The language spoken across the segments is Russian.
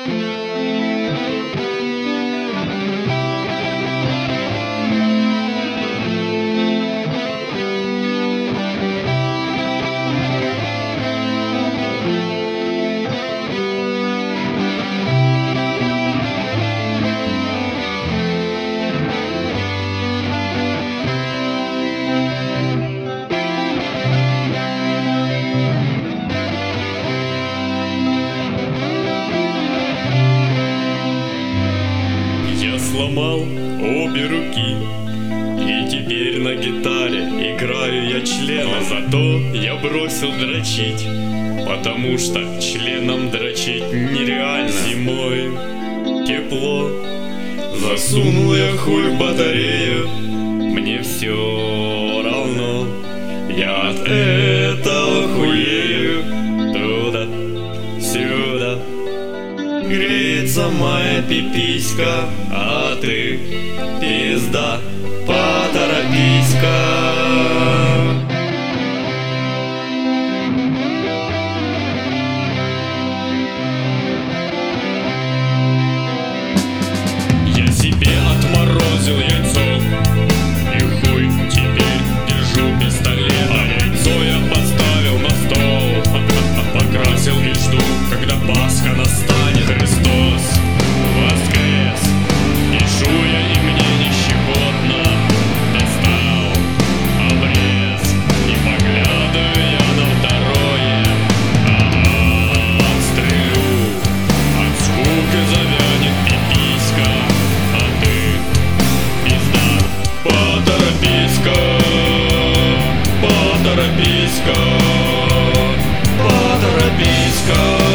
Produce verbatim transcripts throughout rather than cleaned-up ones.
Сломал обе руки, и теперь на гитаре играю я члена. Зато я бросил дрочить, потому что членом дрочить нереально. Зимой тепло, засунул я хуй в батарею, мне все равно, я от этого хуею. Туда, сюда греется моя пиписька, а ты, пизда, поторопись-ка. Я себе отморозил яйцо, и хуй теперь держу пистолет. А яйцо я поставил на стол, покрасил и жду, когда Пасха настанет. Христос воскрес, пишу я, и мне не щекотно. Достал обрез и поглядываю я на второе. Ага, отстрелю, от скуки завянет пиписька, а ты, пизда, поторопись-ка, поторопись-ка, поторопись-ка.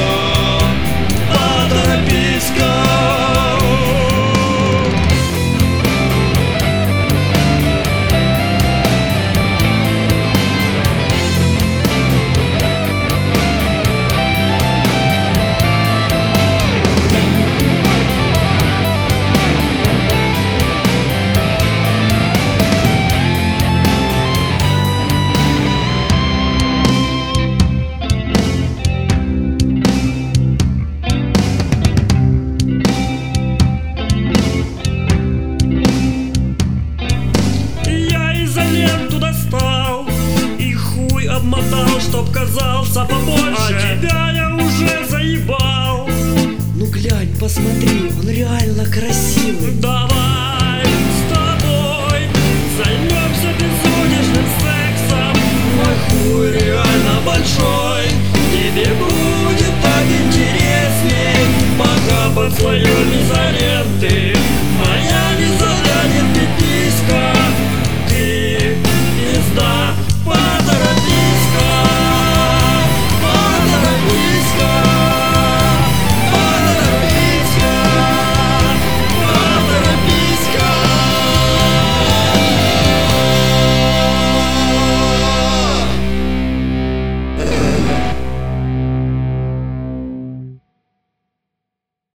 Обмотал, чтоб казался побольше, а тебя я уже заебал. Ну глянь, посмотри, он реально красивый. Да,